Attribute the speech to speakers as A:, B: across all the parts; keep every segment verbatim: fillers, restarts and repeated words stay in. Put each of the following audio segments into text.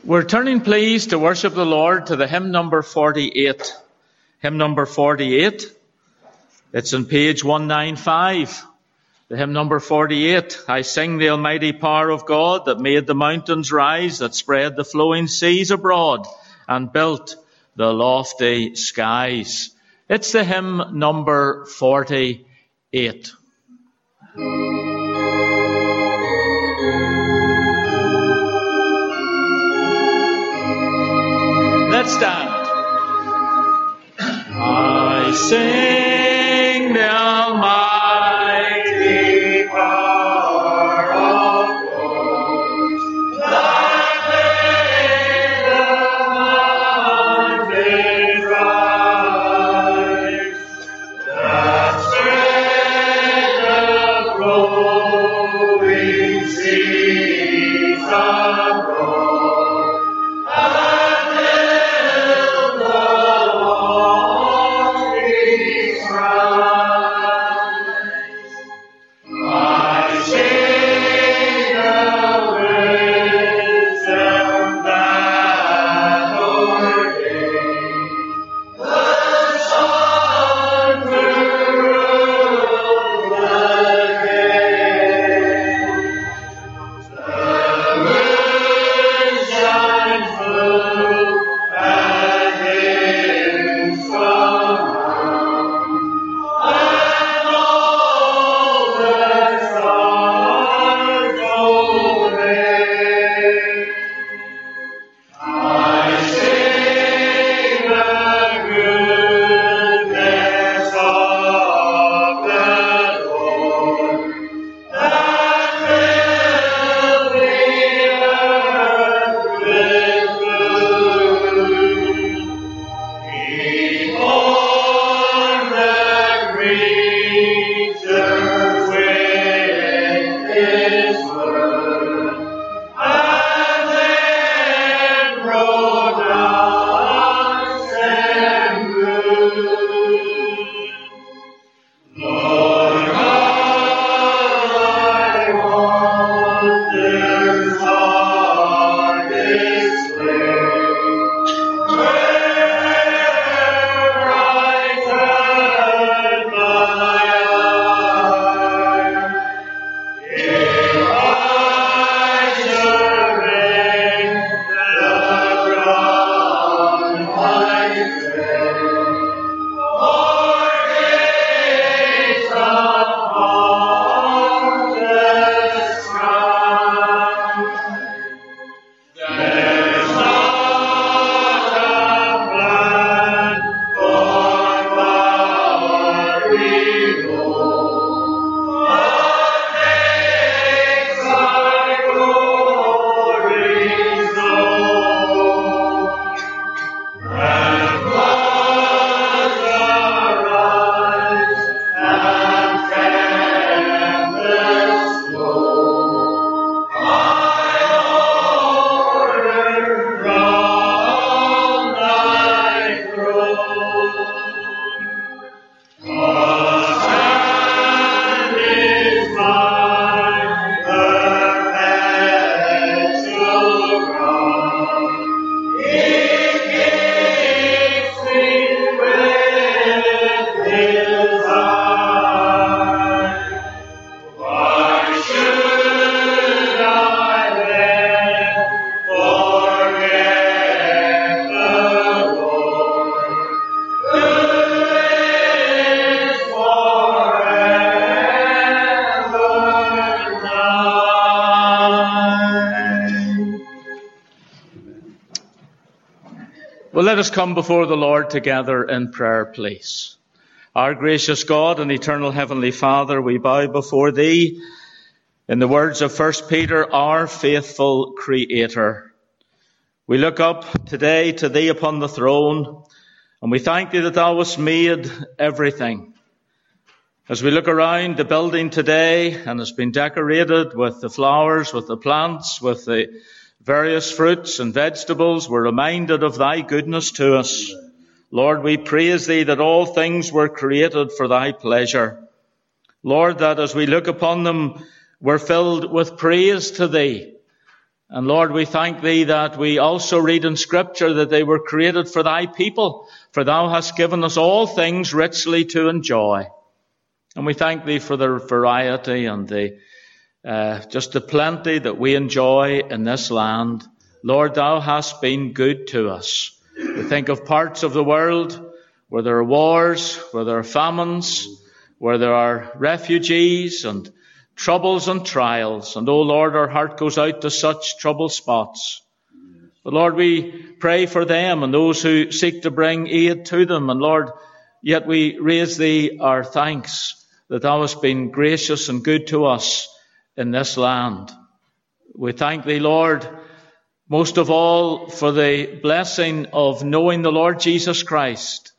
A: We're turning, please, to worship the Lord to the hymn number forty-eight. Hymn number forty-eight. It's on page one ninety-five. The hymn number forty-eight. I sing the almighty power of God that made the mountains rise, that spread the flowing seas abroad, and built the lofty skies. It's the hymn number forty-eight. Let's stand. I sing the almighty power of God that made the mountains rise, that spread the flowing seas abroad, let us come before the Lord together in prayer, please. Our gracious God and eternal Heavenly Father, we bow before Thee in the words of First Peter, our faithful Creator. We look up today to Thee upon the throne, and we thank Thee that Thou hast made everything. As we look around the building today, and it's been decorated with the flowers, with the plants, with the various fruits and vegetables, we're reminded of Thy goodness to us. Lord, we praise Thee that all things were created for Thy pleasure. Lord, that as we look upon them, we're filled with praise to Thee. And Lord, we thank thee that we also read in Scripture that they were created for thy people, for thou hast given us all things richly to enjoy. And we thank thee for the variety and the uh, just the plenty that we enjoy in this land. Lord, thou hast been good to us. We think of parts of the world where there are wars, where there are famines, where there are refugees and troubles and trials. And, oh Lord, our heart goes out to such troubled spots. But Lord, we pray for them and those who seek to bring aid to them. And Lord, yet we raise thee our thanks that thou hast been gracious and good to us in this land. We thank thee, Lord, most of all for the blessing of knowing the Lord Jesus Christ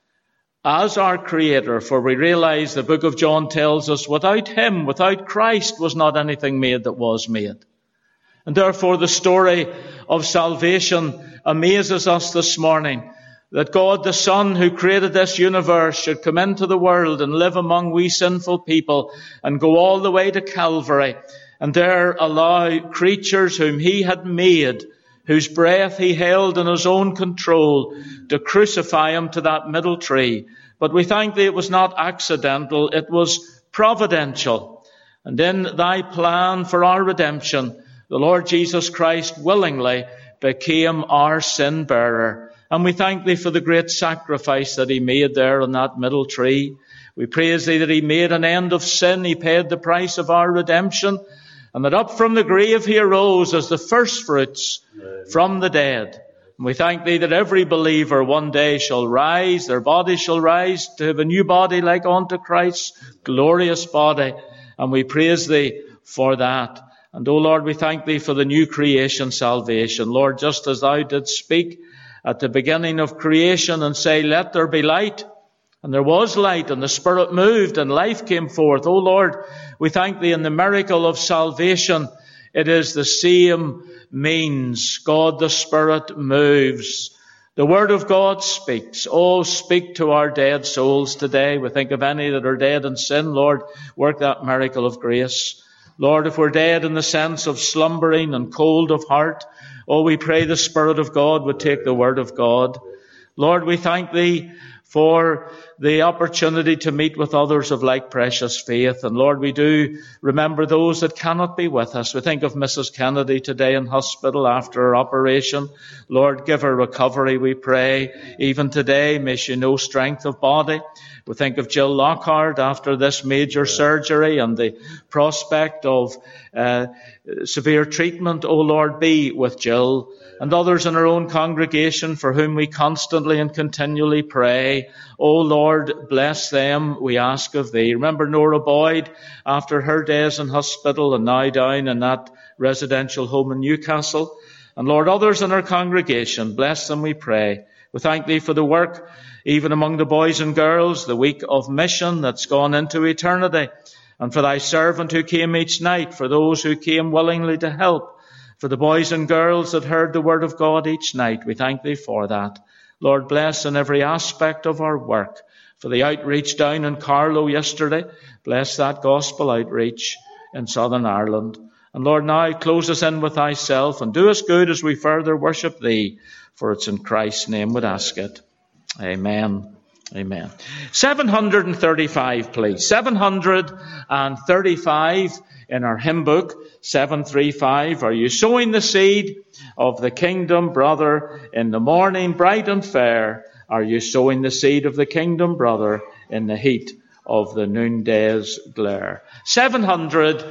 A: as our Creator, for we realize the book of John tells us without him, without Christ, was not anything made that was made. And therefore the story of salvation amazes us this morning, that God the Son who created this universe should come into the world and live among we sinful people and go all the way to Calvary and there allow creatures whom he had made, whose breath he held in his own control, to crucify him to that middle tree. But we thank thee it was not accidental, it was providential. And in thy plan for our redemption, the Lord Jesus Christ willingly became our sin bearer. And we thank thee for the great sacrifice that he made there on that middle tree. We praise thee that he made an end of sin, he paid the price of our redemption, and that up from the grave he arose as the first fruits from the dead. And we thank thee that every believer one day shall rise, their body shall rise to have a new body like unto Christ's glorious body. And we praise thee for that. And, O Lord, we thank thee for the new creation salvation. Lord, just as thou didst speak at the beginning of creation and say, let there be light, and there was light, and the Spirit moved, and life came forth. O Lord, we thank thee in the miracle of salvation. It is the same means. God the Spirit moves. The Word of God speaks. Oh, speak to our dead souls today. We think of any that are dead in sin. Lord, work that miracle of grace. Lord, if we're dead in the sense of slumbering and cold of heart, oh, we pray the Spirit of God would take the Word of God. Lord, we thank thee for the opportunity to meet with others of like precious faith. And Lord, we do remember those that cannot be with us. We think of Missus Kennedy today in hospital after her operation. Lord, give her recovery, we pray. Even today, may she know strength of body. We think of Jill Lockhart after this major surgery and the prospect of uh, severe treatment. O Lord, be with Jill and others in our own congregation for whom we constantly and continually pray. O Lord, bless them, we ask of thee. Remember Nora Boyd after her days in hospital and now down in that residential home in Newcastle. And Lord, others in our congregation, bless them, we pray. We thank thee for the work, even among the boys and girls, the week of mission that's gone into eternity, and for thy servant who came each night, for those who came willingly to help, for the boys and girls that heard the word of God each night. We thank thee for that. Lord, bless in every aspect of our work. For the outreach down in Carlow yesterday, bless that gospel outreach in Southern Ireland. And Lord, now close us in with thyself and do us good as we further worship thee. For it's in Christ's name we'd ask it. Amen. Amen. seven hundred thirty-five, please. seven hundred thirty-five in our hymn book, seven thirty-five. Are you sowing the seed of the kingdom, brother, in the morning bright and fair? Are you sowing the seed of the kingdom, brother, in the heat of the noonday's glare? seven hundred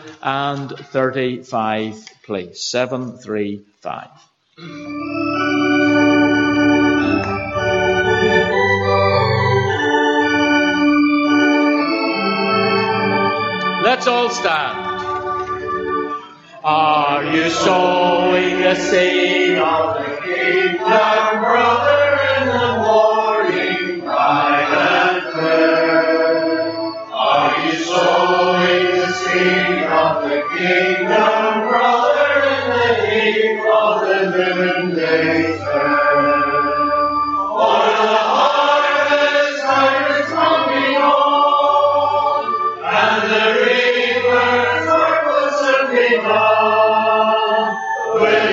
A: thirty-five, please. seven thirty-five. Let's all stand. Are you sowing the seed of the kingdom, brother, in the morning bright and fair? Are you sowing the seed of the kingdom, brother, in the heat of the noonday fair? For the harvest time is coming on, and the reapers are soon be gone. Will you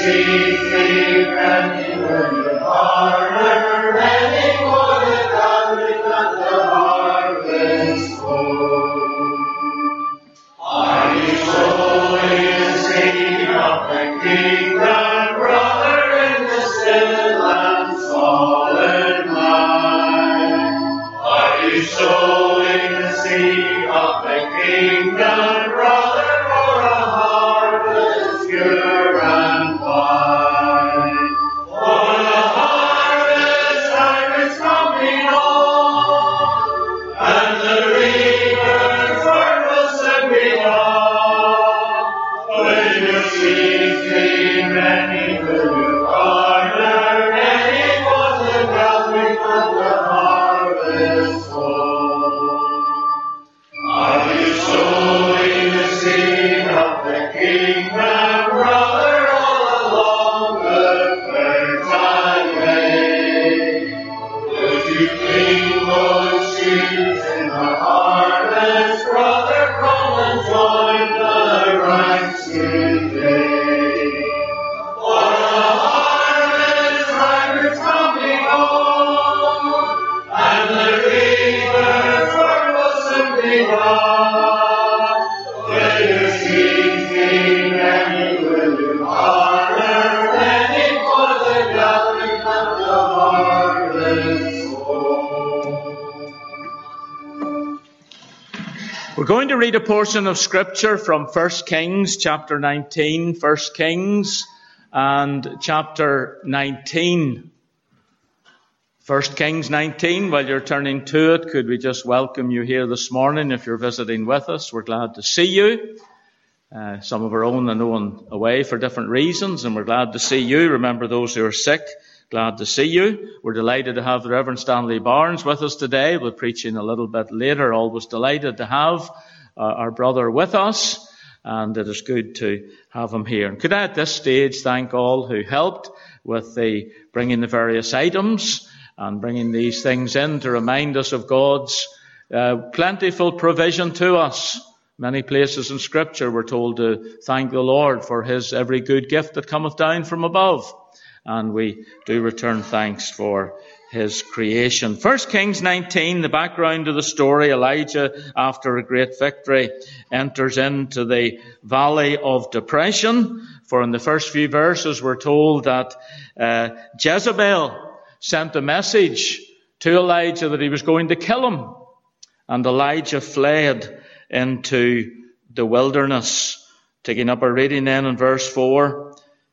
A: We're going to read a portion of Scripture from First Kings chapter nineteen. First Kings and chapter nineteen. First Kings nineteen, while you're turning to it, could we just welcome you here this morning if you're visiting with us. We're glad to see you. Uh, some of our own are known away for different reasons, and we're glad to see you. Remember those who are sick. Glad to see you. We're delighted to have the Reverend Stanley Barnes with us today. We'll be preaching a little bit later. Always delighted to have uh, our brother with us, and it is good to have him here. And could I at this stage thank all who helped with the bringing the various items and bringing these things in to remind us of God's uh, plentiful provision to us. Many places in Scripture we're told to thank the Lord for his every good gift that cometh down from above. And we do return thanks for his creation. First Kings nineteen, the background of the story, Elijah, after a great victory, enters into the valley of depression. For in the first few verses we're told that uh, Jezebel sent a message to Elijah that he was going to kill him. And Elijah fled into the wilderness. Taking up our reading then in verse four.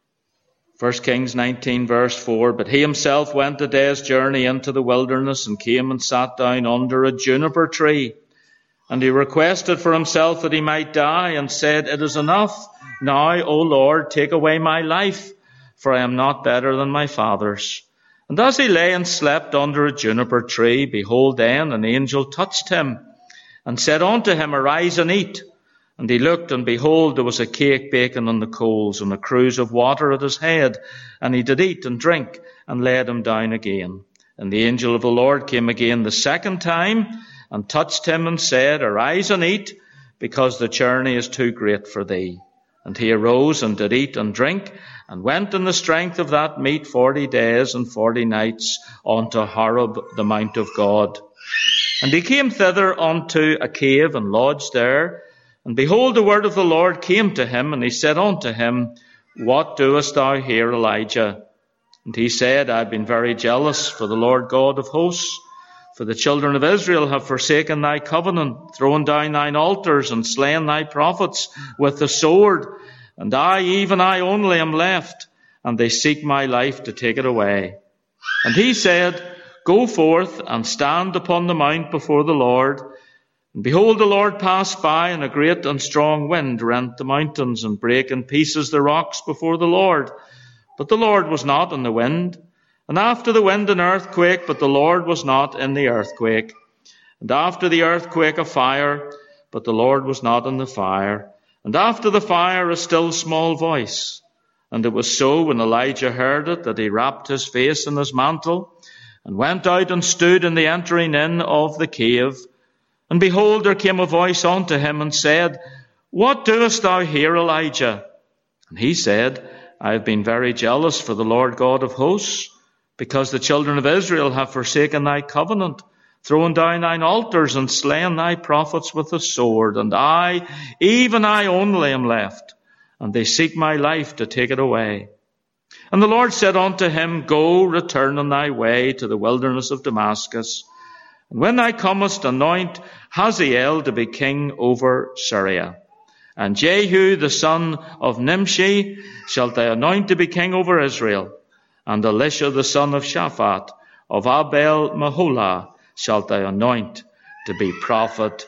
A: First Kings nineteen, verse four. But he himself went a day's journey into the wilderness and came and sat down under a juniper tree. And he requested for himself that he might die and said, It is enough. Now, O Lord, take away my life, for I am not better than my fathers. And as he lay and slept under a juniper tree, behold, then an angel touched him and said unto him, Arise and eat. And he looked, and behold, there was a cake baking on the coals, and a cruse of water at his head. And he did eat and drink, and laid him down again. And the angel of the Lord came again the second time, and touched him, and said, Arise and eat, because the journey is too great for thee. And he arose, and did eat and drink, and went in the strength of that meat forty days and forty nights unto Horeb, the mount of God. And he came thither unto a cave, and lodged there. And behold, the word of the Lord came to him, and he said unto him, What doest thou here, Elijah? And he said, I have been very jealous for the Lord God of hosts. For the children of Israel have forsaken thy covenant, thrown down thine altars, and slain thy prophets with the sword. And I, even I only, am left, and they seek my life to take it away. And he said, Go forth and stand upon the mount before the Lord. And behold, the Lord passed by, and a great and strong wind rent the mountains, and brake in pieces the rocks before the Lord. But the Lord was not in the wind. And after the wind an earthquake, but the Lord was not in the earthquake. And after the earthquake a fire, but the Lord was not in the fire. And after the fire a still small voice. And it was so, when Elijah heard it, that he wrapped his face in his mantle, and went out and stood in the entering in of the cave. And behold, there came a voice unto him, and said, What doest thou here, Elijah? And he said, I have been very jealous for the Lord God of hosts, because the children of Israel have forsaken thy covenant, thrown down thine altars, and slain thy prophets with the sword. And I, even I only, am left, and they seek my life to take it away. And the Lord said unto him, Go, return on thy way to the wilderness of Damascus. And when thou comest, anoint Hazael to be king over Syria. And Jehu the son of Nimshi shalt thou anoint to be king over Israel. And Elisha the son of Shaphat of Abel-Meholah shalt thou anoint to be prophet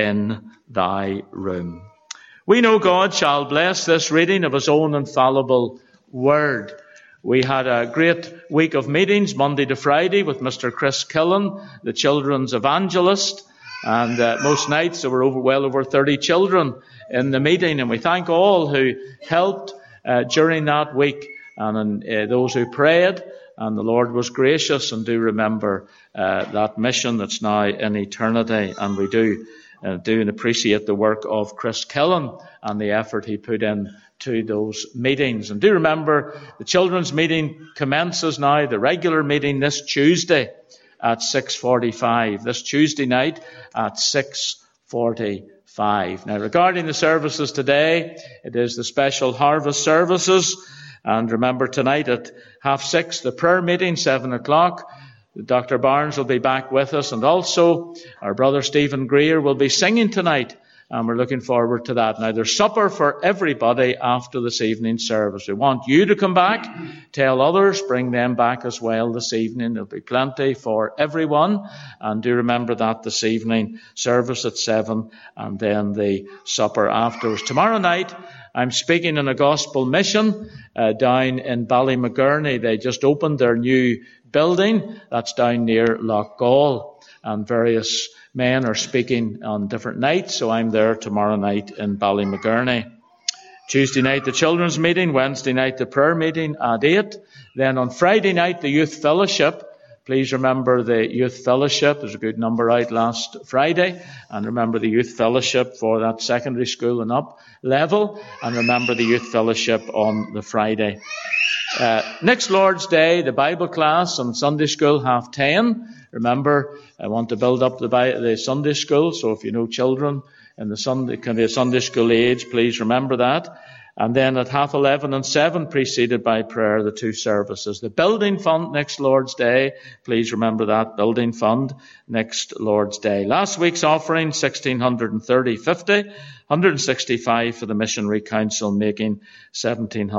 A: in thy room. We know God shall bless this reading of his own infallible word. We had a great week of meetings, Monday to Friday, with Mister Chris Killen, the children's evangelist. And uh, most nights there were over, well over thirty children in the meeting. And we thank all who helped uh, during that week, and uh, those who prayed. And the Lord was gracious. And do remember uh, that mission that's now in eternity. And we do uh, do and appreciate the work of Chris Killen and the effort he put in to those meetings. And do remember the children's meeting commences now, the regular meeting this Tuesday at six forty-five. This Tuesday night at six forty-five. Now, regarding the services today, it is the special harvest services. And remember, tonight at half six, the prayer meeting, seven o'clock. Doctor Barnes will be back with us. And also, our brother Stephen Greer will be singing tonight. And we're looking forward to that. Now, there's supper for everybody after this evening's service. We want you to come back, tell others, bring them back as well this evening. There'll be plenty for everyone. And do remember that this evening, service at seven, and then the supper afterwards. Tomorrow night, I'm speaking in a gospel mission uh, down in Ballymagurney. They just opened their new building. That's down near Loch Gall. And various men are speaking on different nights, so I'm there tomorrow night in Ballymagurney. Tuesday night, the children's meeting. Wednesday night, the prayer meeting at eight. Then on Friday night, the youth fellowship. Please remember the youth fellowship. There's a good number out last Friday. And remember the youth fellowship for that secondary school and up level. And remember the youth fellowship on the Friday. Uh, next Lord's Day, the Bible class on Sunday school, half ten. Remember, I want to build up the, the Sunday school, so if you know children in the Sunday, can be a Sunday school age, please remember that. And then at half eleven and seven, preceded by prayer, the two services. The building fund next Lord's Day, please remember that, building fund next Lord's Day. Last week's offering, sixteen thirty fifty, one hundred sixty-five for the Missionary Council, making seventeen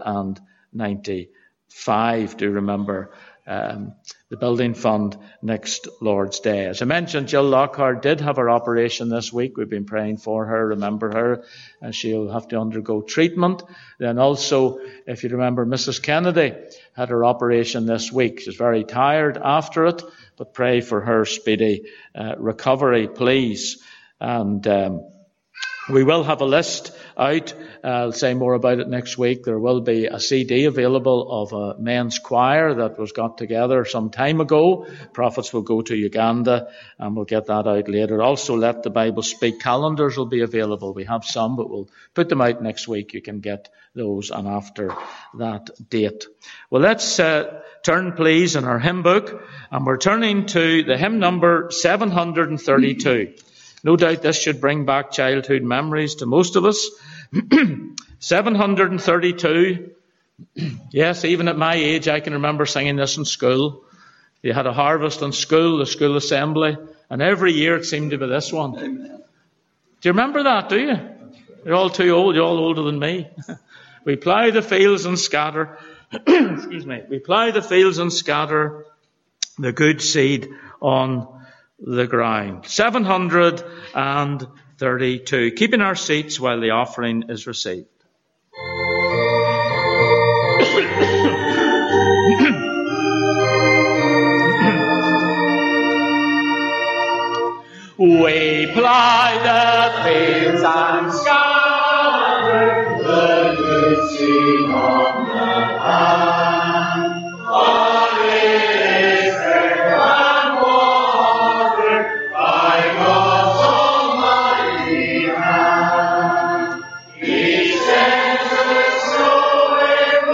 A: ninety-five. Do remember um, the building fund next Lord's Day. As I mentioned, Jill Lockhart did have her operation this week. We've been praying for her. Remember her, and she'll have to undergo treatment. Then also, if you remember, Missus Kennedy had her operation this week. She's very tired after it, but pray for her speedy uh, recovery, please. And um, we will have a list out. Uh, I'll say more about it next week. There will be a C D available of a men's choir that was got together some time ago. Prophets will go to Uganda, and we'll get that out later. Also, Let the Bible Speak calendars will be available. We have some, but we'll put them out next week. You can get those and after that date. Well, let's uh, turn, please, in our hymn book, and we're turning to the hymn number seven hundred thirty-two. No doubt this should bring back childhood memories to most of us. seven hundred thirty-two. Yes, even at my age, I can remember singing this in school. You had a harvest in school, the school assembly, and every year it seemed to be this one. Do you remember that, do you? You're all too old. You're all older than me. We plough the fields and scatter. Excuse me. We plough the fields and scatter the good seed on the ground. seven hundred thirty-two. Keeping our seats while the offering is received. We plough the fields and scatter the good seed on the ground. On it is fed and watered by God's almighty hand. He sends the snow in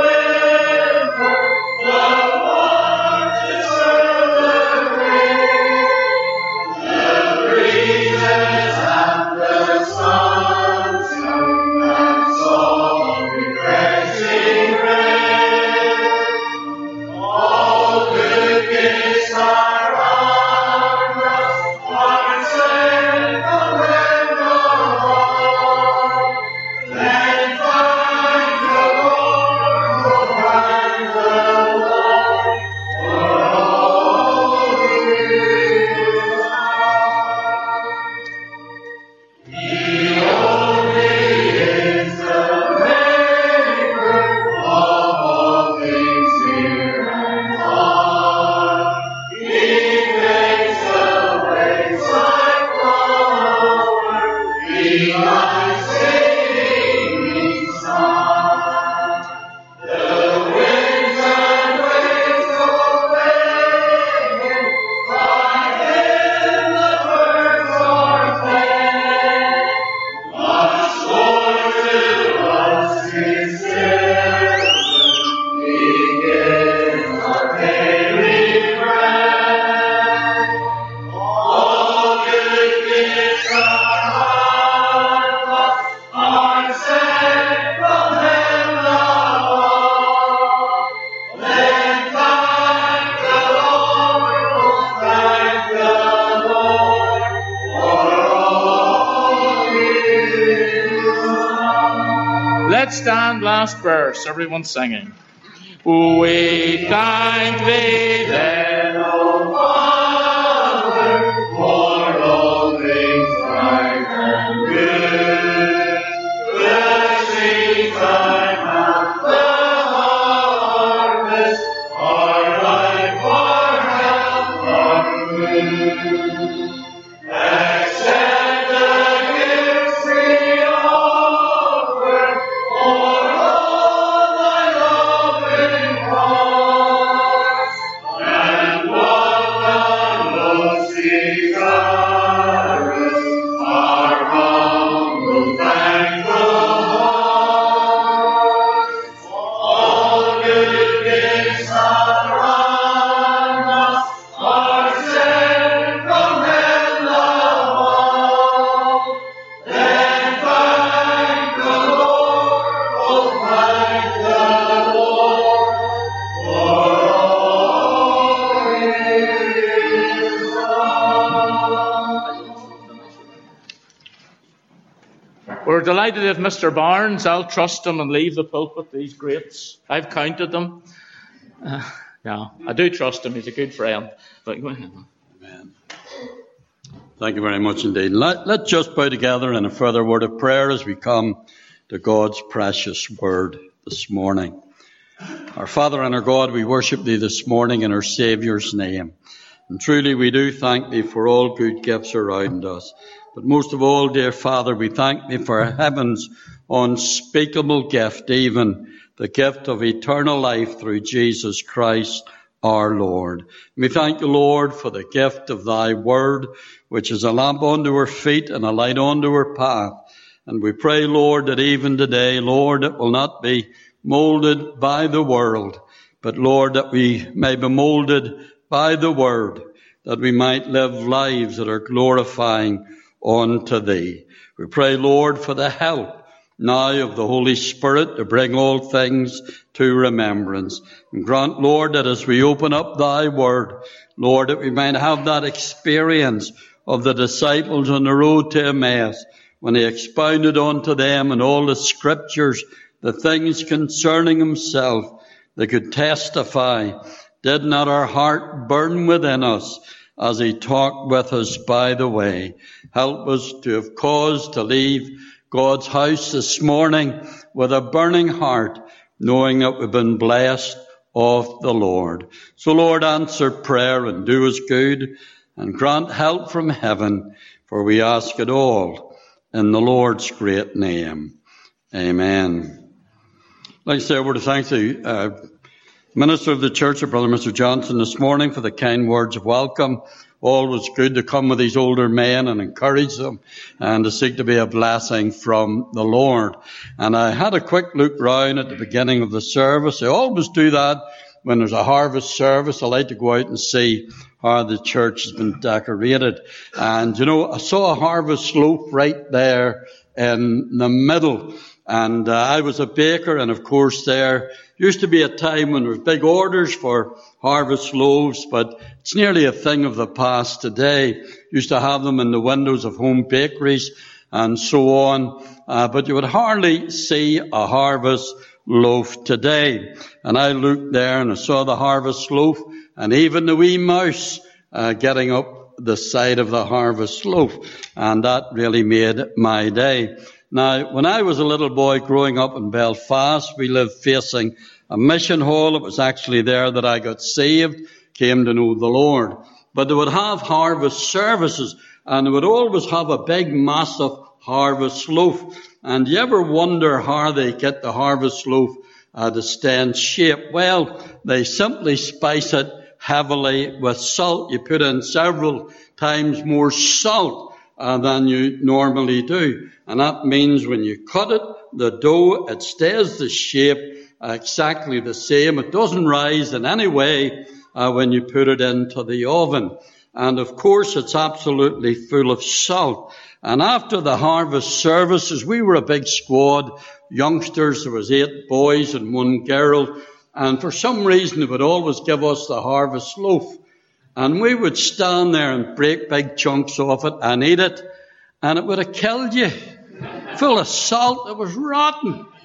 A: Let's stand, last verse. Everyone singing. We thank thee then, O Father, for all things right and good. The seed time and the harvest are ripe for health, our food. Accept the gifts we offer, for all thy loving hearts, and what thou most desirest, our humble thankful hearts. All good gifts around us are sent from heaven above. Then thank the Lord, oh thank the Lord, for all His love. We're delighted to have Mister Barnes. I'll trust him and leave the pulpit, these greats. I've counted them. Uh, yeah, I do trust him. He's a good friend. But go ahead.
B: Amen. Thank you very much indeed. Let, let's just bow together in a further word of prayer as we come to God's precious word this morning. Our Father and our God, we worship thee this morning in our Saviour's name. And truly we do thank thee for all good gifts around us. But most of all, dear Father, we thank thee for heaven's unspeakable gift, even the gift of eternal life through Jesus Christ our Lord. We thank you, Lord, for the gift of thy word, which is a lamp unto our feet and a light unto our path. And we pray, Lord, that even today, Lord, it will not be molded by the world, but, Lord, that we may be molded by the word, that we might live lives that are glorifying unto thee. We pray, Lord, for the help now of the Holy Spirit to bring all things to remembrance. And grant, Lord, that as we open up thy word, Lord, that we might have that experience of the disciples on the road to Emmaus, when he expounded unto them in all the scriptures the things concerning himself. They could testify. Did not our heart burn within us as he talked with us by the way? Help us to have cause to leave God's house this morning with a burning heart, knowing that we've been blessed of the Lord. So, Lord, answer prayer and do us good, and grant help from heaven, for we ask it all in the Lord's great name. Amen. I'd like to say a word of thanks to the uh, minister of the church, Brother Mister Johnson, this morning for the kind words of welcome. Always good to come with these older men and encourage them and to seek to be a blessing from the Lord. And I had a quick look round at the beginning of the service. I always do that when there's a harvest service. I like to go out and see how the church has been decorated. And, you know, I saw a harvest loaf right there in the middle. And uh, I was a baker, and of course there used to be a time when there was big orders for harvest loaves, but it's nearly a thing of the past today. Used to have them in the windows of home bakeries and so on, uh, but you would hardly see a harvest loaf today. And I looked there and I saw the harvest loaf, and even the wee mouse uh, getting up the side of the harvest loaf, and that really made my day. Now, when I was a little boy growing up in Belfast, we lived facing a mission hall. It was actually there that I got saved, came to know the Lord. But they would have harvest services, and they would always have a big, massive harvest loaf. And you ever wonder how they get the harvest loaf uh, to stay in shape? Well, they simply spice it heavily with salt. You put in several times more salt Uh, than you normally do. And that means when you cut it, the dough, it stays the shape uh, exactly the same. It doesn't rise in any way uh, when you put it into the oven. And of course, it's absolutely full of salt. And after the harvest services, we were a big squad, youngsters. There was eight boys and one girl. And for some reason, they would always give us the harvest loaf. And we would stand there and break big chunks off it and eat it, and it would have killed you. Full of salt, it was rotten.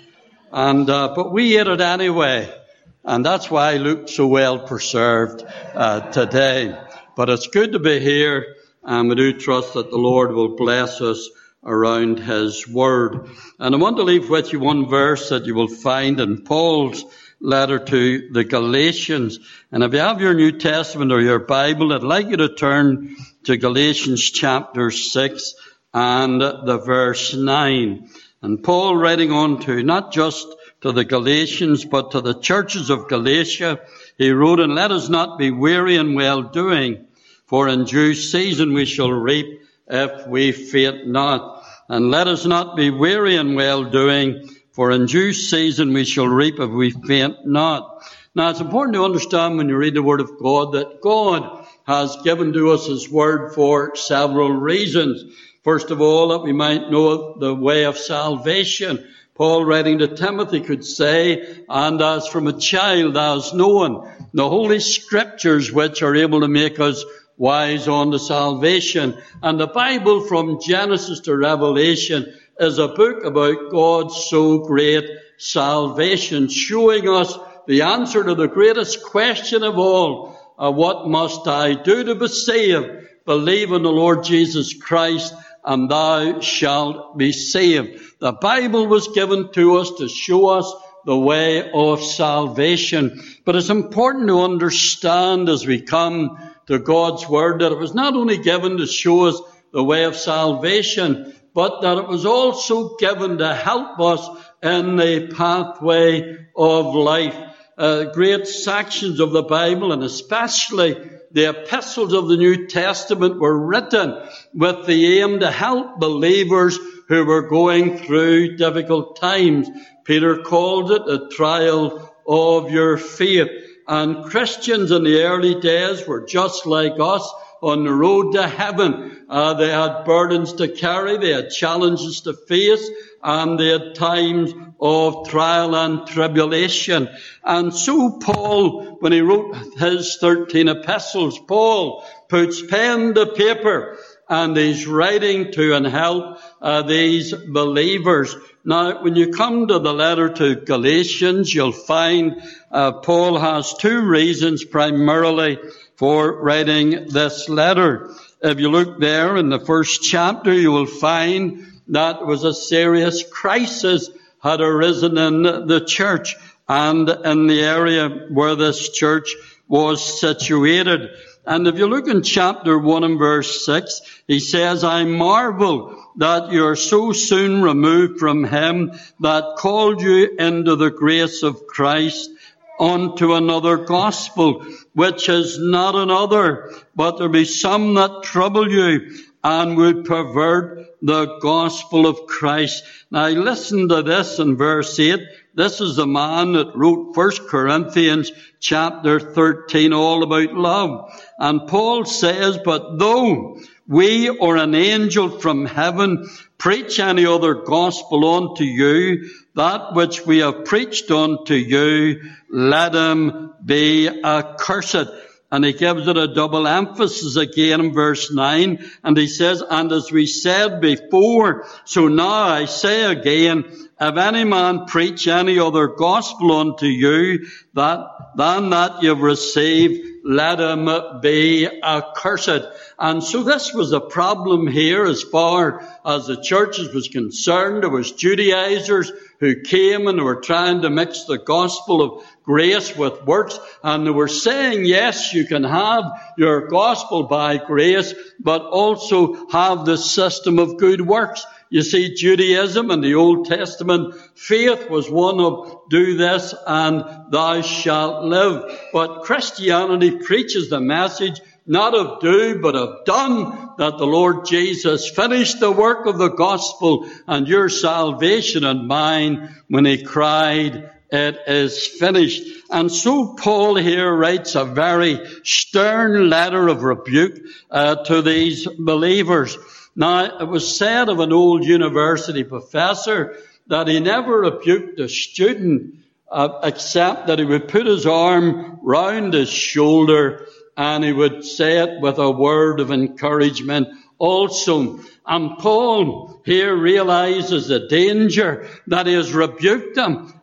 B: And uh, but we ate it anyway. And that's why Luke's so well preserved uh, today. But it's good to be here, and we do trust that the Lord will bless us around his word. And I want to leave with you one verse that you will find in Paul's letter to the Galatians. And if you have your New Testament or your Bible, I'd like you to turn to Galatians chapter six and the verse nine. And Paul, writing on to not just to the Galatians, but to the churches of Galatia, he wrote, "And let us not be weary in well-doing, for in due season we shall reap if we faint not. And let us not be weary in well-doing, for in due season we shall reap if we faint not." Now, it's important to understand when you read the Word of God that God has given to us his Word for several reasons. First of all, that we might know the way of salvation. Paul, writing to Timothy, could say, "And as from a child thou hast known the Holy Scriptures, which are able to make us wise unto salvation." And the Bible, from Genesis to Revelation, is a book about God's so great salvation, showing us the answer to the greatest question of all. Uh, what must I do to be saved? Believe in the Lord Jesus Christ, and thou shalt be saved. The Bible was given to us to show us the way of salvation. But it's important to understand as we come to God's Word that it was not only given to show us the way of salvation, but that it was also given to help us in the pathway of life. Uh, great sections of the Bible, and especially the epistles of the New Testament, were written with the aim to help believers who were going through difficult times. Peter called it a trial of your faith. And Christians in the early days were just like us on the road to heaven. Uh, they had burdens to carry, they had challenges to face, and they had times of trial and tribulation. And so Paul, when he wrote his thirteen epistles, Paul puts pen to paper and he's writing to and help uh, these believers. Now, when you come to the letter to Galatians, you'll find uh, Paul has two reasons primarily for writing this letter. If you look there in the first chapter, you will find that was a serious crisis had arisen in the church and in the area where this church was situated. And if you look in chapter one and verse six, he says, "I marvel that you are so soon removed from him that called you into the grace of Christ unto another gospel, which is not another, but there be some that trouble you and would pervert the gospel of Christ." Now listen to this in verse eight. This is the man that wrote First Corinthians chapter thirteen, all about love. And Paul says, "But though we or an angel from heaven preach any other gospel unto you, that which we have preached unto you, let him be accursed." And he gives it a double emphasis again in verse nine. And he says, "And as we said before, so now I say again, if any man preach any other gospel unto you that than that you've received, let him be accursed." And so this was a problem here as far as the churches was concerned. There was Judaizers who came and were trying to mix the gospel of grace with works. And they were saying, yes, you can have your gospel by grace, but also have the system of good works. You see, Judaism in the Old Testament faith was one of do this and thou shalt live. But Christianity preaches the message not of do, but of done, that the Lord Jesus finished the work of the gospel and your salvation and mine when he cried, "It is finished." And so Paul here writes a very stern letter of rebuke uh, to these believers. Now, it was said of an old university professor that he never rebuked a student uh, except that he would put his arm round his shoulder and he would say it with a word of encouragement also. And Paul here realizes the danger that he has rebuked them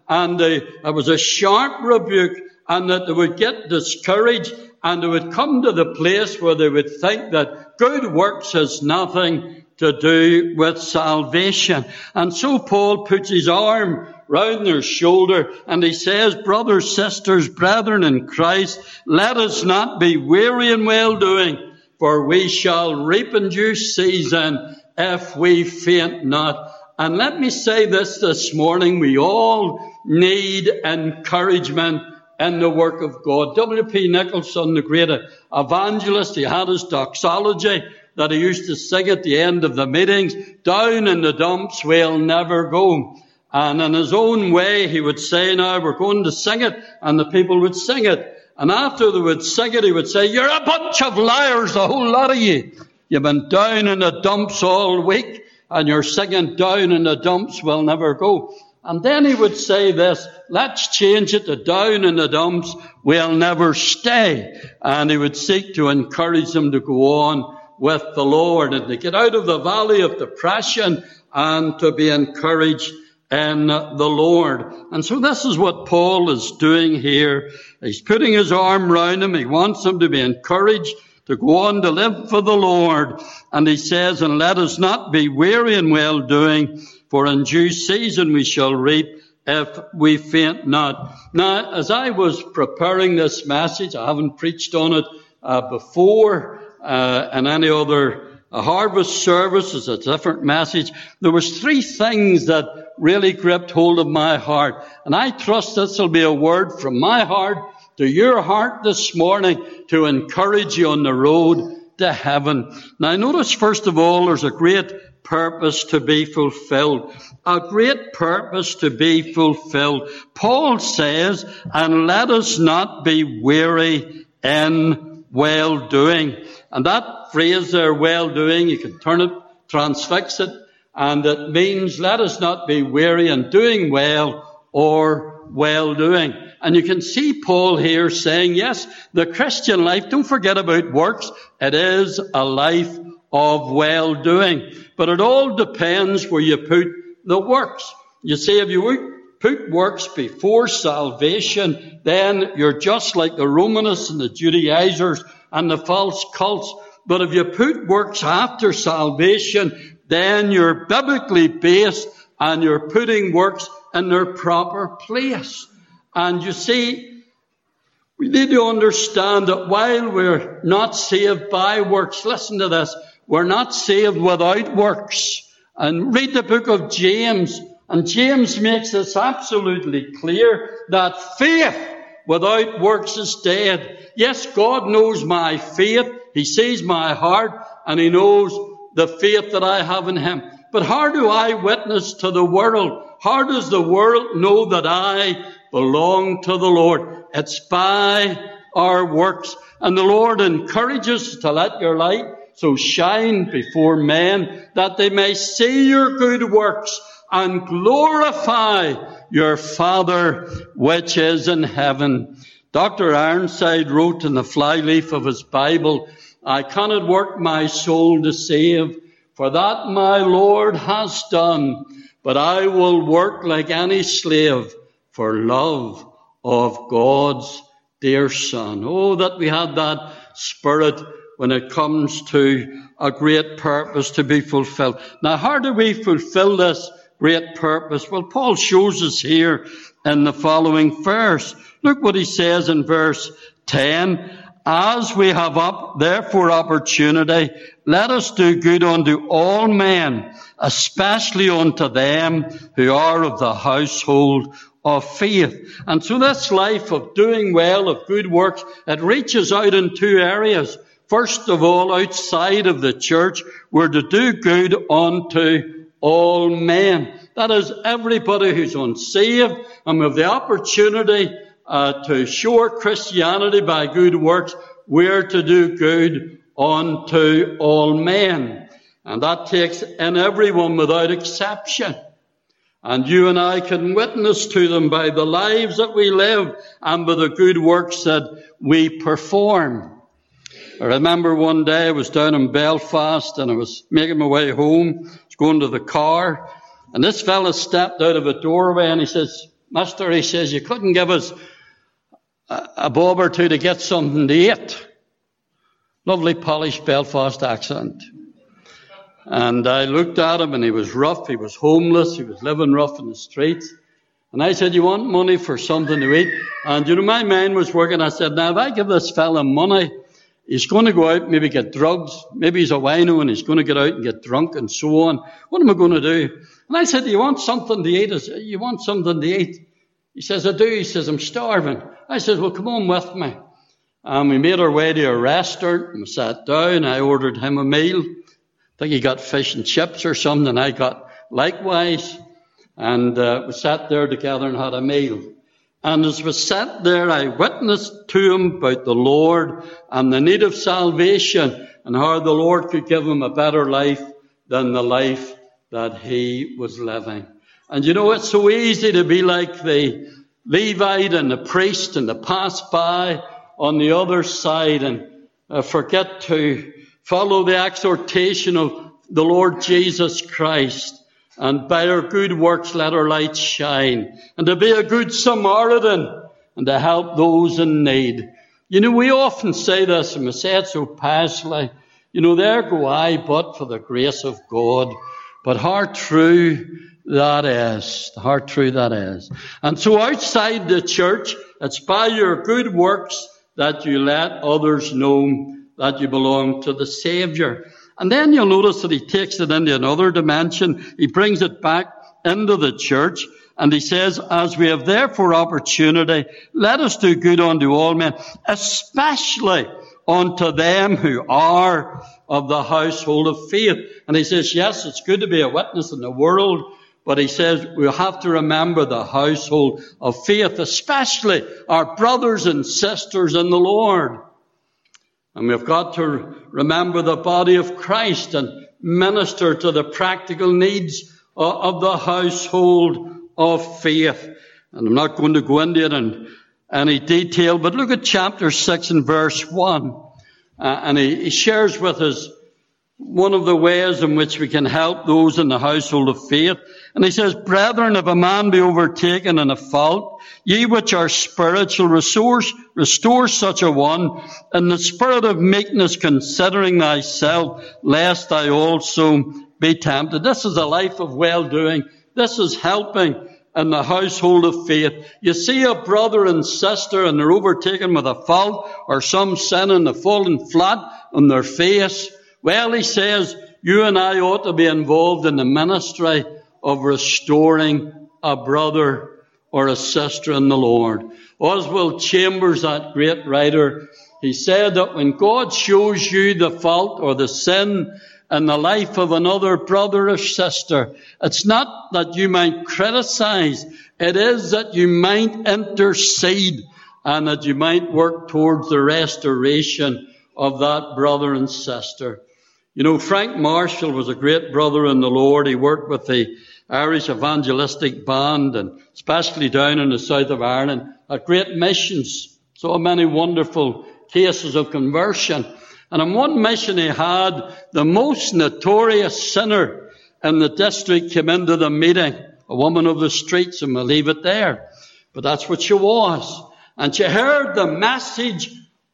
B: and they, it was a sharp rebuke, and that they would get discouraged, and they would come to the place where they would think that good works has nothing to do with salvation. And so Paul puts his arm round their shoulder and he says, brothers, sisters, brethren in Christ, let us not be weary in well-doing, for we shall reap in due season if we faint not. And let me say this this morning, we all need encouragement in the work of God. W P Nicholson, the great evangelist, he had his doxology that he used to sing at the end of the meetings, down in the dumps we'll never go. And in his own way, he would say, now we're going to sing it, and the people would sing it. And after they would sing it, he would say, you're a bunch of liars, the whole lot of you. You've been down in the dumps all week, and you're singing down in the dumps we'll never go. And then he would say this, let's change it to down in the dumps we'll never stay. And he would seek to encourage them to go on with the Lord and to get out of the valley of depression and to be encouraged in the Lord. And so this is what Paul is doing here. He's putting his arm round him. He wants him to be encouraged to go on to live for the Lord. And he says, and let us not be weary in well-doing, for in due season we shall reap if we faint not. Now, as I was preparing this message, I haven't preached on it uh, before, Uh, and any other a harvest service is a different message. There was three things that really gripped hold of my heart. And I trust this will be a word from my heart to your heart this morning to encourage you on the road to heaven. Now notice first of all, there's a great purpose to be fulfilled. A great purpose to be fulfilled. Paul says, and let us not be weary in well-doing. And that phrase there, well-doing, you can turn it, transfix it, and it means let us not be weary in doing well or well-doing. And you can see Paul here saying, yes, the Christian life, don't forget about works, it is a life of well-doing. But it all depends where you put the works. You see, if you put works before salvation, then you're just like the Romanists and the Judaizers and the false cults. But if you put works after salvation, then you're biblically based and you're putting works in their proper place. And you see, we need to understand that while we're not saved by works, listen to this, we're not saved without works. And read the book of James, and James makes this absolutely clear that faith without works is dead. Yes, God knows my faith. He sees my heart, and He knows the faith that I have in Him. But how do I witness to the world? How does the world know that I belong to the Lord? It's by our works. And the Lord encourages us to let your light so shine before men that they may see your good works and glorify your Father which is in heaven. Doctor Ironside wrote in the flyleaf of his Bible, I cannot work my soul to save, for that my Lord has done, but I will work like any slave for love of God's dear Son. Oh, that we had that spirit when it comes to a great purpose to be fulfilled. Now, how do we fulfill this great purpose? Well, Paul shows us here in the following verse. Look what he says in verse ten. As we have up, therefore opportunity, let us do good unto all men, especially unto them who are of the household of faith. And so this life of doing well, of good works, it reaches out in two areas. First of all, outside of the church, we're to do good unto all men. That is, everybody who's unsaved, and we have the opportunity uh, to show our Christianity by good works. We're to do good unto all men. And that takes in everyone without exception. And you and I can witness to them by the lives that we live and by the good works that we perform. I remember one day I was down in Belfast and I was making my way home. I was going to the car. And this fella stepped out of a doorway and he says, Mister, he says, you couldn't give us a, a bob or two to get something to eat. Lovely polished Belfast accent. And I looked at him, and he was rough, he was homeless, he was living rough in the streets. And I said, you want money for something to eat? And you know, my mind was working. I said, now if I give this fella money, he's going to go out, maybe get drugs. Maybe he's a wino and he's going to get out and get drunk and so on. What am I going to do? And I said, do you want something to eat? I said, you want something to eat? He says, I do. He says, I'm starving. I said, well, come on with me. And we made our way to a restaurant and we sat down. I ordered him a meal. I think he got fish and chips or something. I got likewise. And uh, we sat there together and had a meal. And as we sat there, I witnessed to him about the Lord and the need of salvation and how the Lord could give him a better life than the life that he was living. And you know, it's so easy to be like the Levite and the priest and to pass by on the other side and uh, forget to follow the exhortation of the Lord Jesus Christ. And by our good works let our light shine. And to be a good Samaritan and to help those in need. You know, we often say this, and we say it so piously. You know, there go I, but for the grace of God. But how true that is. How true that is. And so outside the church, it's by your good works that you let others know that you belong to the Saviour. And then you'll notice that he takes it into another dimension. He brings it back into the church. And he says, as we have therefore opportunity, let us do good unto all men, especially unto them who are of the household of faith. And he says, yes, it's good to be a witness in the world, but he says we have to remember the household of faith, especially our brothers and sisters in the Lord. And we've got to remember the body of Christ and minister to the practical needs of the household of faith. And I'm not going to go into it in any detail, but look at chapter six and verse one. Uh, and he, he shares with us one of the ways in which we can help those in the household of faith. And he says, brethren, if a man be overtaken in a fault, ye which are spiritual, restore, restore such a one in the spirit of meekness, considering thyself, lest thou also be tempted. This is a life of well-doing. This is helping in the household of faith. You see a brother and sister and they're overtaken with a fault or some sin and they're falling flat on their face. Well, he says, you and I ought to be involved in the ministry of restoring a brother or a sister in the Lord. Oswald Chambers, that great writer, he said that when God shows you the fault or the sin in the life of another brother or sister, it's not that you might criticize, it is that you might intercede and that you might work towards the restoration of that brother and sister. You know, Frank Marshall was a great brother in the Lord. He worked with the Irish Evangelistic Band, and especially down in the south of Ireland, at great missions. So many wonderful cases of conversion. And on one mission he had, the most notorious sinner in the district came into the meeting, a woman of the streets, and we'll leave it there. But that's what she was. And she heard the message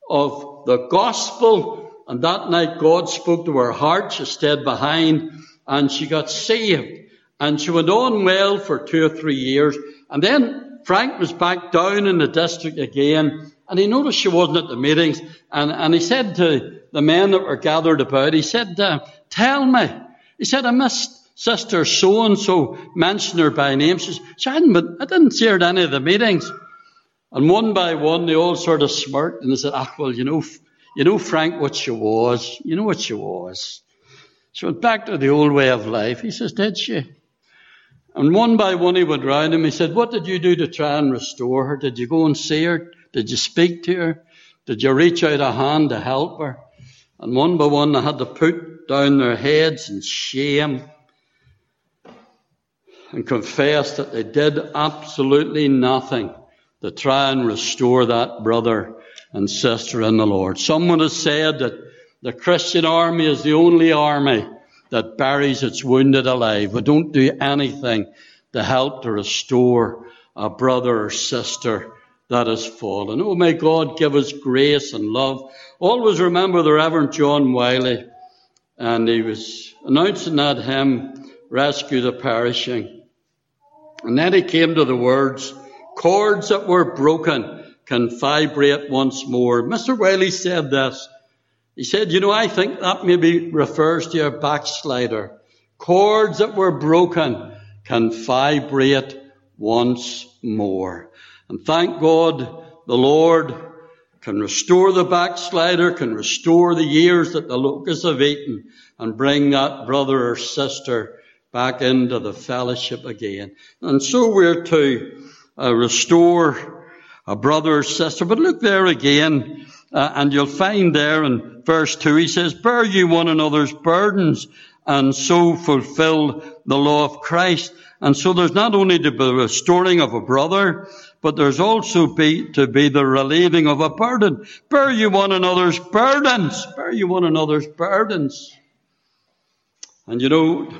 B: of the gospel. And that night God spoke to her heart. She stayed behind and she got saved. And she went on well for two or three years. And then Frank was back down in the district again. And he noticed she wasn't at the meetings. And, and he said to the men that were gathered about, he said, uh, tell me. He said, I missed Sister so-and-so, mention her by name. She said, she hadn't been, I didn't see her at any of the meetings. And one by one, they all sort of smirked. And they said, ah, well, you know, You know, Frank, what she was. You know what she was. She went back to the old way of life. He says, did she? And one by one he went round him. He said, what did you do to try and restore her? Did you go and see her? Did you speak to her? Did you reach out a hand to help her? And one by one they had to put down their heads in shame and confess that they did absolutely nothing to try and restore that brother and sister in the Lord. Someone has said that the Christian army is the only army that buries its wounded alive. We don't do anything to help to restore a brother or sister that has fallen. Oh, may God give us grace and love. Always remember the Reverend John Wiley, and he was announcing that hymn, Rescue the Perishing. And then he came to the words, chords that were broken can vibrate once more. Mister Wiley said this. He said, you know, I think that maybe refers to a backslider. Chords that were broken can vibrate once more. And thank God the Lord can restore the backslider, can restore the years that the locusts have eaten, and bring that brother or sister back into the fellowship again. And so we're to uh, restore a brother or sister. But look there again, uh, and you'll find there in verse two, he says, bear you one another's burdens, and so fulfill the law of Christ. And so there's not only to be the restoring of a brother, but there's also be, to be the relieving of a burden. Bear you one another's burdens. Bear you one another's burdens. And you know,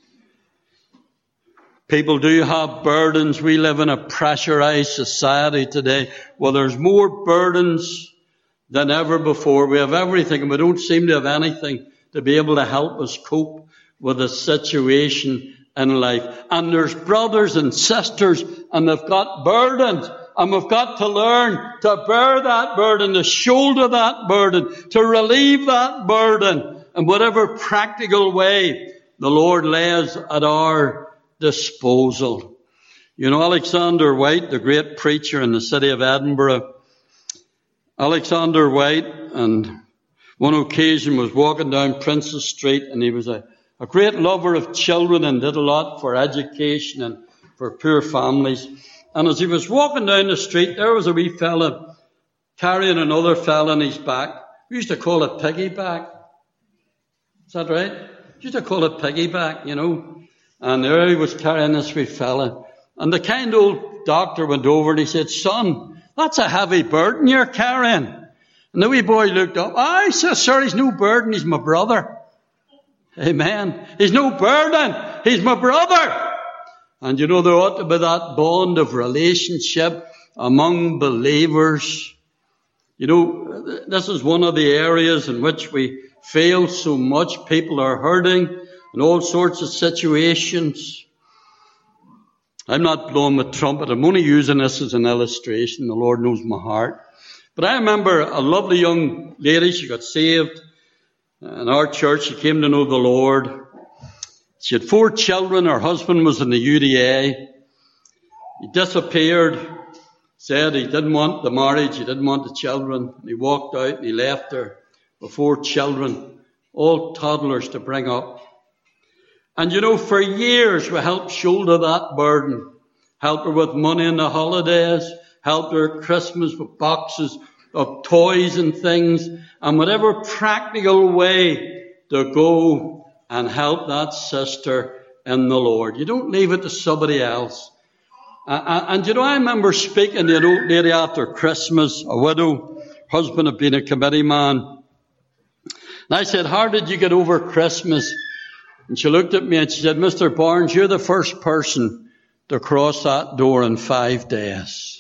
B: people do have burdens. We live in a pressurized society today where there's more burdens than ever before. We have everything and we don't seem to have anything to be able to help us cope with a situation in life. And there's brothers and sisters and they've got burdens, and we've got to learn to bear that burden, to shoulder that burden, to relieve that burden in whatever practical way the Lord lays at our disposal. You know, Alexander White, the great preacher in the city of Edinburgh, Alexander White, on one occasion was walking down Princes Street, and he was a A great lover of children and did a lot for education and for poor families. And as he was walking down the street, there was a wee fella carrying another fella on his back. We used to call it piggyback. Is that right? We used to call it piggyback, you know. And there he was carrying this wee fella. And the kind old doctor went over and he said, son, that's a heavy burden you're carrying. And the wee boy looked up. I said, sir, he's no burden, he's my brother. Amen. He's no burden. He's my brother. And you know, there ought to be that bond of relationship among believers. You know, this is one of the areas in which we fail so much. People are hurting in all sorts of situations. I'm not blowing my trumpet. I'm only using this as an illustration. The Lord knows my heart. But I remember a lovely young lady. She got saved in our church. She came to know the Lord. She had four children. Her husband was in the U D A. He disappeared, said he didn't want the marriage, he didn't want the children. And he walked out and he left her with four children, all toddlers to bring up. And you know, for years we helped shoulder that burden. Helped her with money in the holidays, helped her at Christmas with boxes of toys and things, and whatever practical way to go and help that sister in the Lord. You don't leave it to somebody else. Uh, and you know, I remember speaking to an old lady after Christmas, a widow, husband had been a committee man. And I said, how did you get over Christmas? And she looked at me and she said, Mister Barnes, you're the first person to cross that door in five days.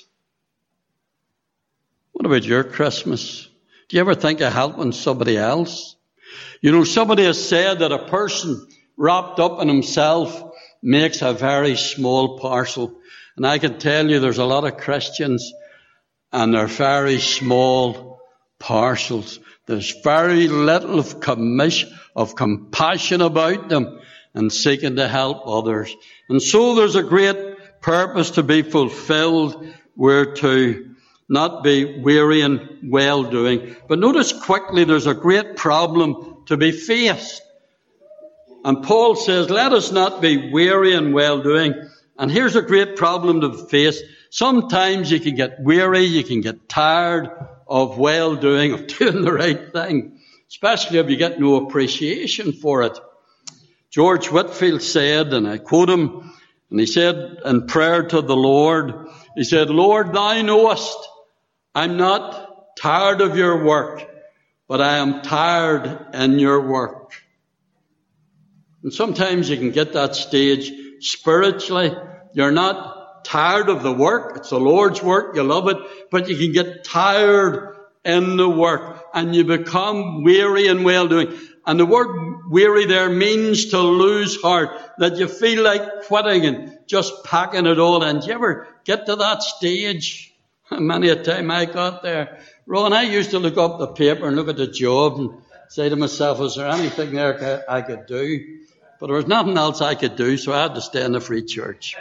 B: What about your Christmas? Do you ever think of helping somebody else? You know, somebody has said that a person wrapped up in himself makes a very small parcel. And I can tell you there's a lot of Christians and they're very small parcels. There's very little of, commission, of compassion about them and seeking to help others. And so there's a great purpose to be fulfilled. We're to not be weary in well-doing. But notice quickly there's a great problem to be faced. And Paul says, let us not be weary in well-doing. And here's a great problem to face. Sometimes you can get weary, you can get tired of well-doing, of doing the right thing, especially if you get no appreciation for it. George Whitefield said, and I quote him, and he said in prayer to the Lord, he said, Lord, thou knowest I'm not tired of your work, but I am tired in your work. And sometimes you can get that stage spiritually. You're not tired of the work. It's the Lord's work. You love it. But you can get tired in the work and you become weary in well-doing. And the word weary there means to lose heart, that you feel like quitting and just packing it all in. Do you ever get to that stage? Many a time I got there. Ron, I used to look up the paper and look at the job and say to myself, is there anything there I could do? But there was nothing else I could do, so I had to stay in the free church.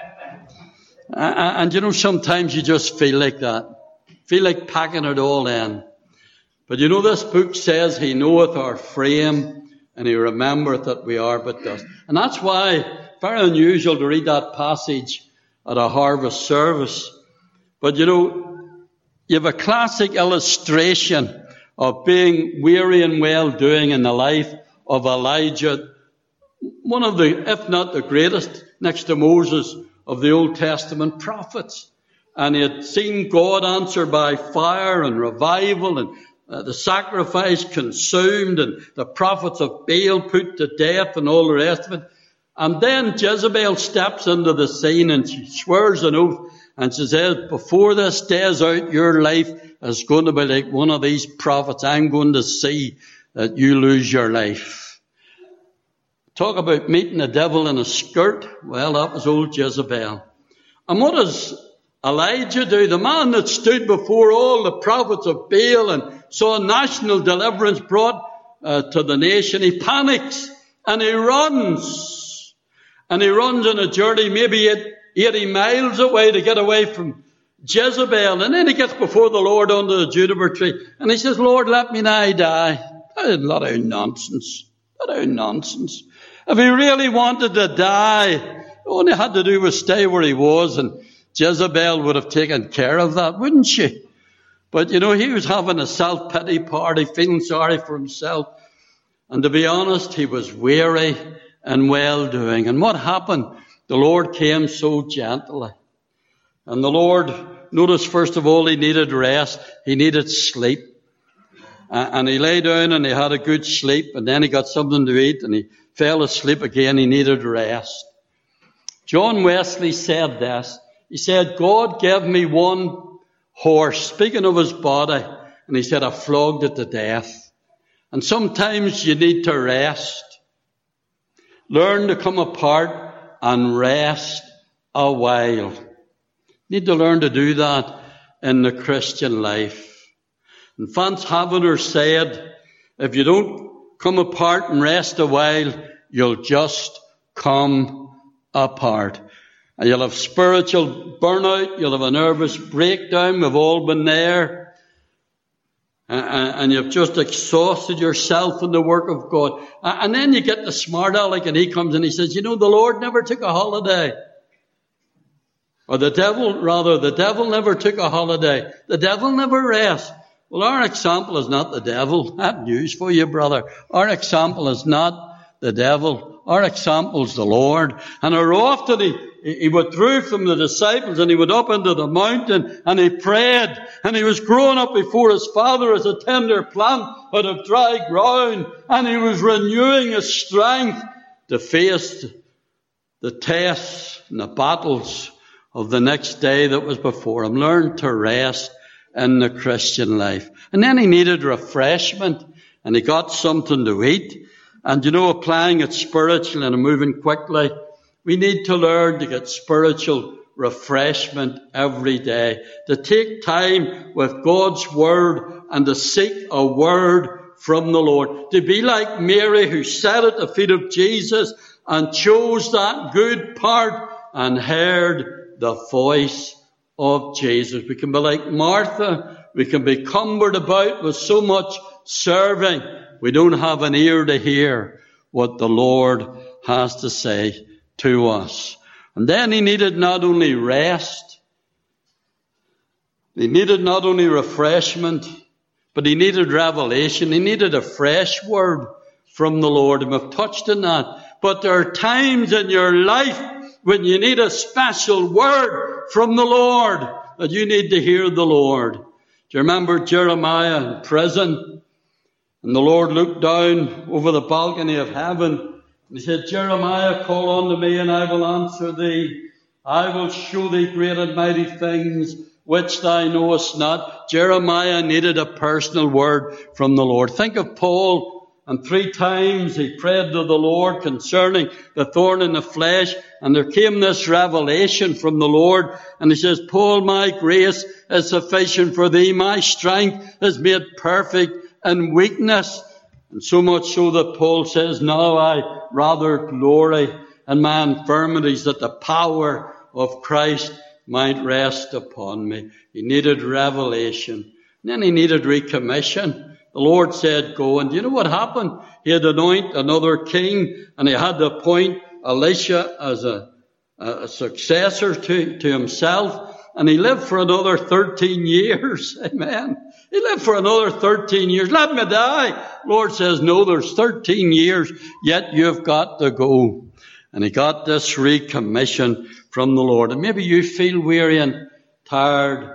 B: And you know, sometimes you just feel like that. Feel like packing it all in. But you know, this book says he knoweth our frame and he remembereth that we are but dust. And that's why very unusual to read that passage at a harvest service. But you know, you have a classic illustration of being weary and well-doing in the life of Elijah, one of the, if not the greatest, next to Moses, of the Old Testament prophets. And he had seen God answer by fire and revival, and uh, the sacrifice consumed, and the prophets of Baal put to death, and all the rest of it. And then Jezebel steps into the scene and she swears an oath and she says, before this day's out, your life is going to be like one of these prophets. I'm going to see that you lose your life. Talk about meeting the devil in a skirt. Well, that was old Jezebel. And what does Elijah do? The man that stood before all the prophets of Baal and saw national deliverance brought uh, to the nation, he panics and he runs. And he runs on a journey maybe eighty miles away to get away from Jezebel. And then he gets before the Lord under the juniper tree. And he says, Lord, let me now die. That is not how nonsense. Not how nonsense. If he really wanted to die, all he had to do was stay where he was, and Jezebel would have taken care of that, wouldn't she? But, you know, he was having a self-pity party, feeling sorry for himself. And to be honest, he was weary and well-doing. And what happened? The Lord came so gently. And the Lord, notice first of all, he needed rest. He needed sleep. And he lay down and he had a good sleep. And then he got something to eat and he fell asleep again. He needed rest. John Wesley said this. He said, God gave me one horse, speaking of his body. And he said, I flogged it to death. And sometimes you need to rest. Learn to come apart and rest a while. You need to learn to do that in the Christian life. And Vance Havner said, if you don't come apart and rest a while, you'll just come apart. And you'll have spiritual burnout, you'll have a nervous breakdown, we've all been there. And you've just exhausted yourself in the work of God. And then you get the smart aleck and he comes and he says, you know, the Lord never took a holiday. Or the devil, rather, the devil never took a holiday. The devil never rests. Well, our example is not the devil. I have news for you, brother. Our example is not the devil. Our example is the Lord. And how often he, he withdrew from the disciples and he went up into the mountain and he prayed. And he was growing up before his Father as a tender plant out of dry ground. And he was renewing his strength to face the tests and the battles of the next day that was before him. Learn to rest in the Christian life. And then he needed refreshment and he got something to eat. And you know, applying it spiritually and moving quickly, we need to learn to get spiritual refreshment every day, to take time with God's word and to seek a word from the Lord, to be like Mary who sat at the feet of Jesus and chose that good part and heard the voice of Jesus. We can be like Martha. We can be cumbered about with so much serving. We don't have an ear to hear what the Lord has to say to us. And then he needed not only rest, he needed not only refreshment, but he needed revelation. He needed a fresh word from the Lord. And we've touched on that. But there are times in your life when you need a special word from the Lord, that you need to hear the Lord. Do you remember Jeremiah in prison? And the Lord looked down over the balcony of heaven and he said, Jeremiah, call unto me and I will answer thee. I will show thee great and mighty things which thou knowest not. Jeremiah needed a personal word from the Lord. Think of Paul. And three times he prayed to the Lord concerning the thorn in the flesh. And there came this revelation from the Lord. And he says, Paul, my grace is sufficient for thee. My strength is made perfect in weakness. And so much so that Paul says, now I rather glory in my infirmities, that the power of Christ might rest upon me. He needed revelation. And then he needed recommission. The Lord said, go. And do you know what happened? He had to anoint another king, and he had to appoint Elisha as a, a successor to, to himself. And he lived for another thirteen years. Amen. He lived for another thirteen years. Let me die. Lord says, no, there's thirteen years, yet you've got to go. And he got this recommission from the Lord. And maybe you feel weary and tired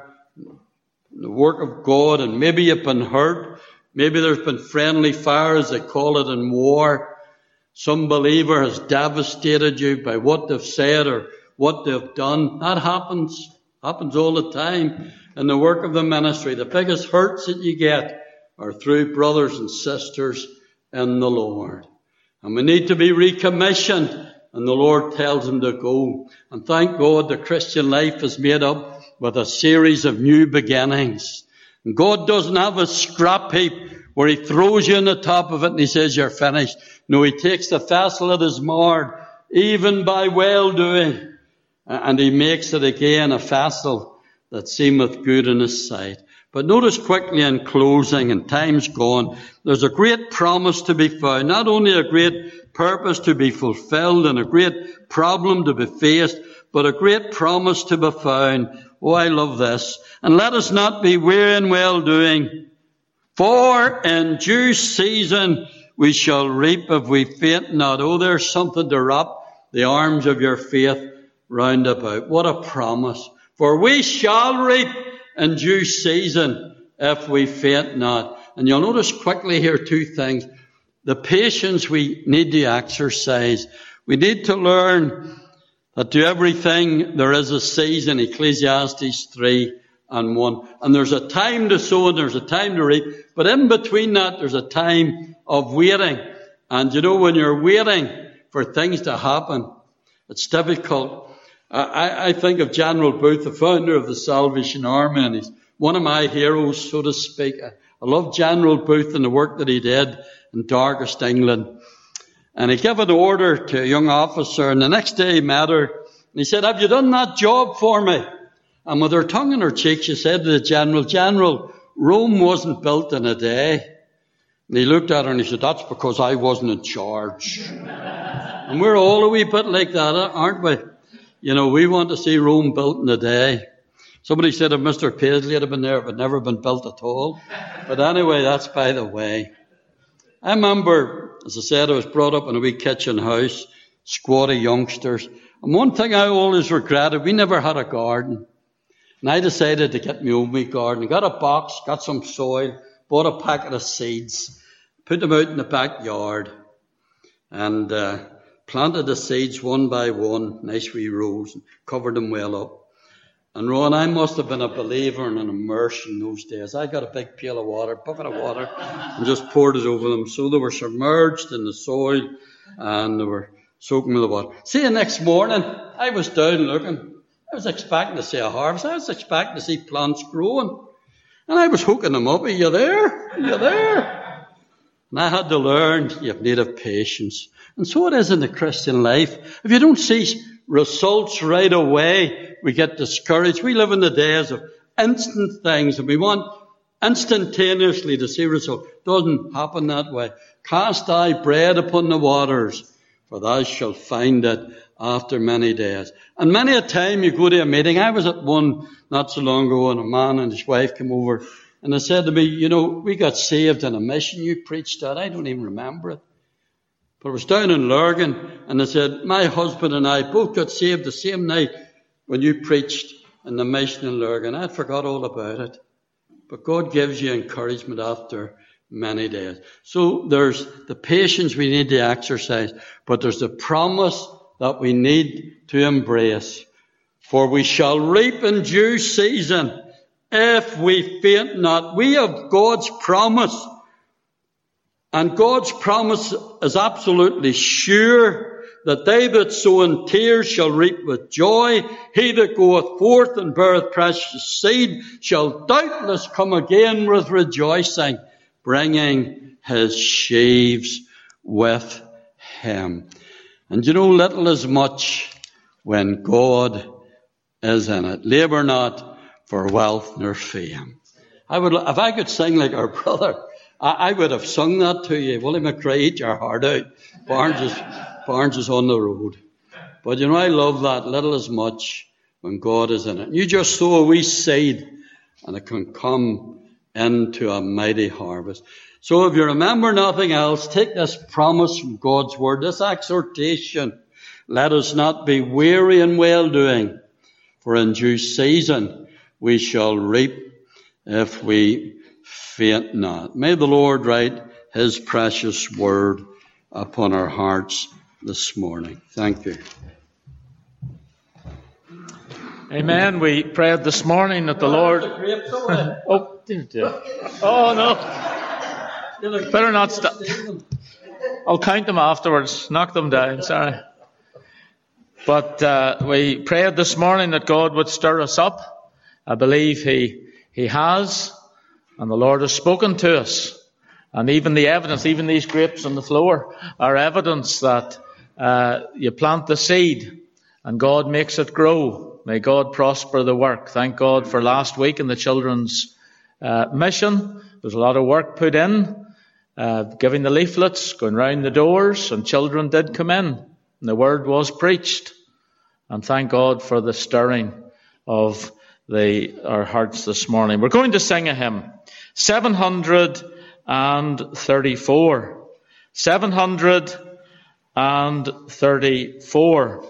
B: in the work of God, and maybe you've been hurt. Maybe there's been friendly fire, as they call it in war. Some believer has devastated you by what they've said or what they've done. That happens. Happens all the time in the work of the ministry. The biggest hurts that you get are through brothers and sisters in the Lord. And we need to be recommissioned. And the Lord tells them to go. And thank God the Christian life is made up with a series of new beginnings. And God doesn't have a scrap heap where he throws you on the top of it and he says you're finished. No, he takes the vessel that is marred, even by well-doing, and he makes it again a vessel that seemeth good in his sight. But notice quickly in closing, and time's gone, there's a great promise to be found. Not only a great purpose to be fulfilled and a great problem to be faced, but a great promise to be found. Oh, I love this. And let us not be weary in well-doing, for in due season we shall reap if we faint not. Oh, there's something to wrap the arms of your faith round about. What a promise. For we shall reap in due season if we faint not. And you'll notice quickly here two things. The patience we need to exercise. We need to learn that to everything there is a season, Ecclesiastes three and one. And there's a time to sow and there's a time to reap. But in between that, there's a time of waiting. And you know, when you're waiting for things to happen, it's difficult. I, I think of General Booth, the founder of the Salvation Army, and he's one of my heroes, so to speak. I, I love General Booth and the work that he did in darkest England. And he gave an order to a young officer, and the next day he met her, and he said, have you done that job for me? And with her tongue in her cheek, she said to the general, General, Rome wasn't built in a day. And he looked at her and he said, that's because I wasn't in charge. And we're all a wee bit like that, aren't we? You know, we want to see Rome built in a day. Somebody said if Mister Paisley had been there, it would never been built at all. But anyway, that's by the way. I remember, as I said, I was brought up in a wee kitchen house, squad of youngsters. And one thing I always regretted, we never had a garden. And I decided to get my own wee garden. Got a box, got some soil, bought a packet of seeds, put them out in the backyard, and uh, planted the seeds one by one, nice wee rows, and covered them well up. And Ron, I must have been a believer in an immersion those days. I got a big pail of water, bucket of water, and just poured it over them. So they were submerged in the soil, and they were soaking with the water. See, the next morning, I was down looking. I was expecting to see a harvest. I was expecting to see plants growing. And I was hooking them up. Are you there? Are you there? And I had to learn you have need of patience. And so it is in the Christian life. If you don't see results right away, we get discouraged. We live in the days of instant things, and we want instantaneously to see results. It doesn't happen that way. Cast thy bread upon the waters, for thou shalt find it after many days. And many a time you go to a meeting. I was at one not so long ago, and a man and his wife came over, and they said to me, you know, we got saved in a mission you preached at. I don't even remember it. But I was down in Lurgan, and they said, my husband and I both got saved the same night when you preached in the mission in Lurgan. I forgot all about it. But God gives you encouragement after many days. So there's the patience we need to exercise, but there's the promise that we need to embrace. For we shall reap in due season if we faint not. We have God's promise. And God's promise is absolutely sure that they that sow in tears shall reap with joy. He that goeth forth and beareth precious seed shall doubtless come again with rejoicing, bringing his sheaves with him. And you know, little is much when God is in it. Labour not for wealth nor fame. I would, if I could sing like our brother, I, I would have sung that to you. Willie McRae, eat your heart out. Barnes is, Barnes is on the road. But you know, I love that. Little is much when God is in it. You just sow a wee seed and it can come into a mighty harvest. So if you remember nothing else, take this promise from God's word, this exhortation. Let us not be weary in well-doing, for in due season we shall reap if we faint not. May the Lord write his precious word upon our hearts this morning. Thank you.
A: Amen. We prayed this morning that the Lord... oh, didn't do it. Oh, no. Better not stop. I'll count them afterwards. Knock them down. Sorry. But uh, we prayed this morning that God would stir us up. I believe he, he has. And the Lord has spoken to us. And even the evidence, even these grapes on the floor, are evidence that uh, you plant the seed and God makes it grow. May God prosper the work. Thank God for last week in the children's uh, mission. There's a lot of work put in, uh, giving the leaflets, going round the doors, and children did come in. And the word was preached. And thank God for the stirring of the our hearts this morning. We're going to sing a hymn. seven hundred thirty-four. seven hundred thirty-four.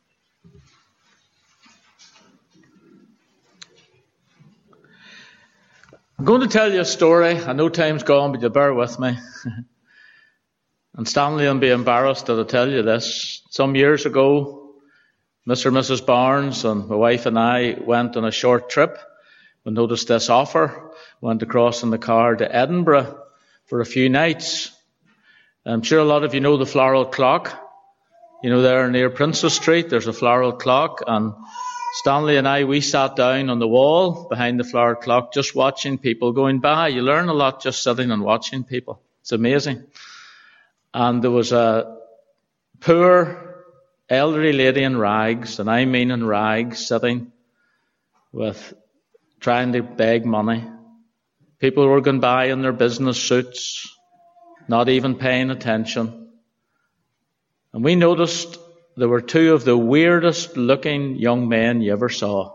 A: I'm going to tell you a story. I know time's gone, but you bear with me. And Stanley will be embarrassed that I tell you this. Some years ago, Mister and Missus Barnes and my wife and I went on a short trip. We noticed this offer. Went across in the car to Edinburgh for a few nights. I'm sure a lot of you know the Floral Clock. You know, there near Princess Street, there's a Floral Clock. And Stanley and I, we sat down on the wall behind the Floral Clock just watching people going by. You learn a lot just sitting and watching people. It's amazing. And there was a poor elderly lady in rags, and I mean in rags, sitting with trying to beg money. People were going by in their business suits, not even paying attention. And we noticed there were two of the weirdest looking young men you ever saw.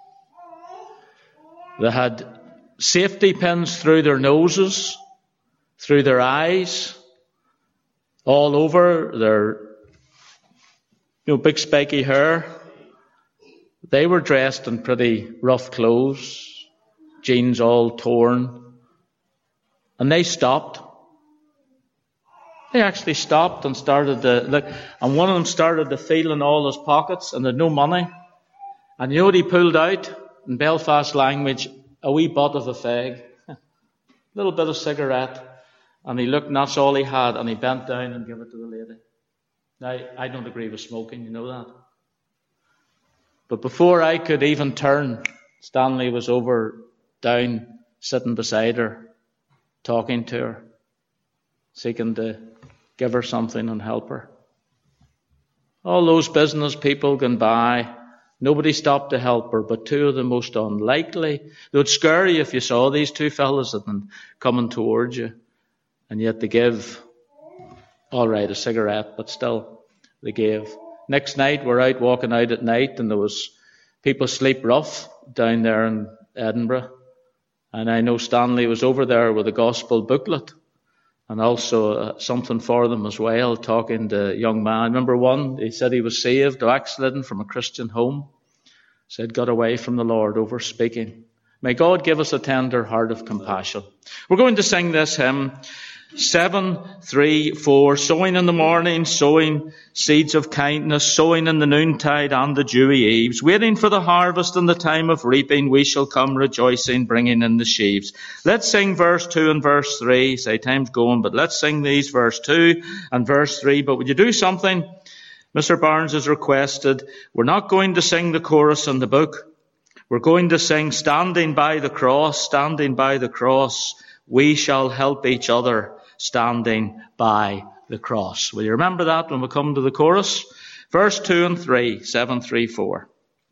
A: They had safety pins through their noses, through their eyes, all over their you know, big spiky hair. They were dressed in pretty rough clothes, jeans all torn. And they stopped. They actually stopped and started to look. And one of them started to feel in all his pockets and had no money. And you know what he pulled out? In Belfast language, a wee butt of a fag. A little bit of cigarette. And he looked, and that's all he had. And he bent down and gave it to the lady. Now, I don't agree with smoking, you know that. But before I could even turn, Stanley was over, down, sitting beside her, talking to her, seeking to give her something and help her. All those business people gone by, nobody stopped to help her, but two of the most unlikely. They would scare you if you saw these two fellas and coming towards you. And yet they give, all right, a cigarette, but still they gave. Next night, we're out walking out at night, and there was people sleep rough down there in Edinburgh. And I know Stanley was over there with a gospel booklet and also uh, something for them as well, talking to a young man. I remember one, he said he was saved, backslidden from a Christian home. Said got away from the Lord over speaking. May God give us a tender heart of compassion. We're going to sing this hymn. Seven, three, four, sowing in the morning, sowing seeds of kindness, sowing in the noontide and the dewy eves, waiting for the harvest and the time of reaping, we shall come rejoicing, bringing in the sheaves. Let's sing verse two and verse three. Say, time's going, but let's sing these, verse two and verse three. But would you do something? Mister Barnes has requested, we're not going to sing the chorus in the book. We're going to sing, standing by the cross, standing by the cross, we shall help each other, standing by the cross. Will you remember that when we come to the chorus? Verse two and three, seven, three, four.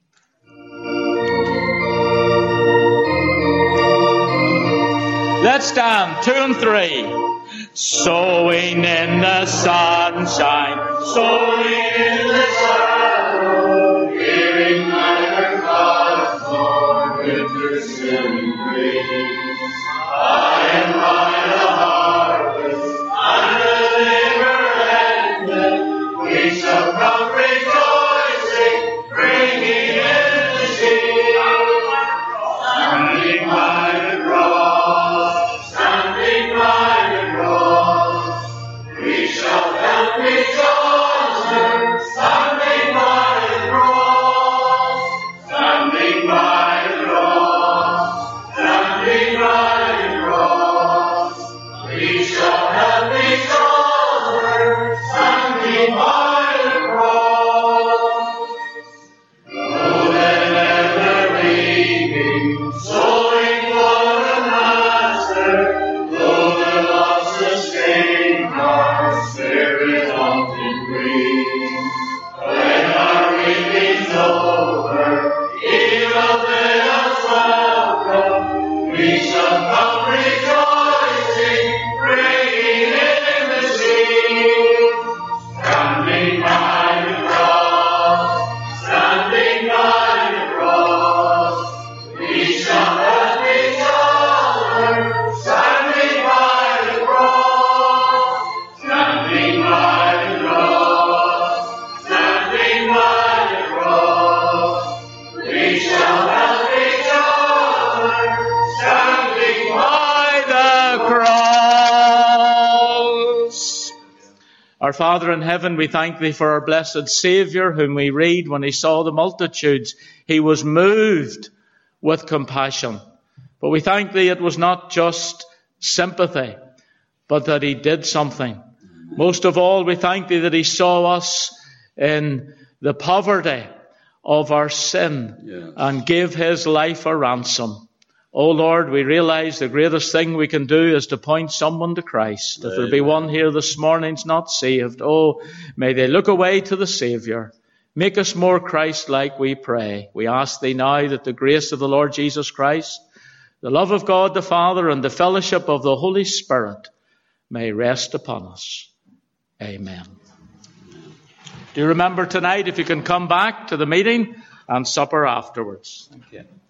A: Let's stand, two and three. Sowing in the sunshine, sowing in the shadow, hearing neither clouds nor winter spring breeze. By and by the harvest and the labor ended, we shall come rejoicing, bringing in the sheaves. Standing by the cross, standing by the cross, we shall help each other. Standing by the cross, standing by the cross, standing by the cross, we shall help each other. Standing by the cross. Oh, then ever reaping, sowing for the Master, though the loss sustained, our spirit often grieves. When our reaping's over, He will bid us welcome. We shall come rejoicing, bringing in the sheaves. Standing by the cross, standing by the cross, we shall help each other. Standing by the cross, standing by the cross, standing by the cross, we shall help each other. Standing by the cross. Our Father in heaven, we thank Thee for our blessed Saviour, whom we read when He saw the multitudes, He was moved with compassion. But we thank Thee it was not just sympathy, but that He did something. Most of all, we thank Thee that He saw us in the poverty of our sin, yes, and gave His life a ransom. Oh Lord, we realize the greatest thing we can do is to point someone to Christ. If there be one here this morning's not saved, oh, may they look away to the Saviour. Make us more Christ-like, we pray. We ask Thee now that the grace of the Lord Jesus Christ, the love of God the Father, and the fellowship of the Holy Spirit may rest upon us. Amen. Do you remember tonight, if you can come back to the meeting and supper afterwards? Thank you.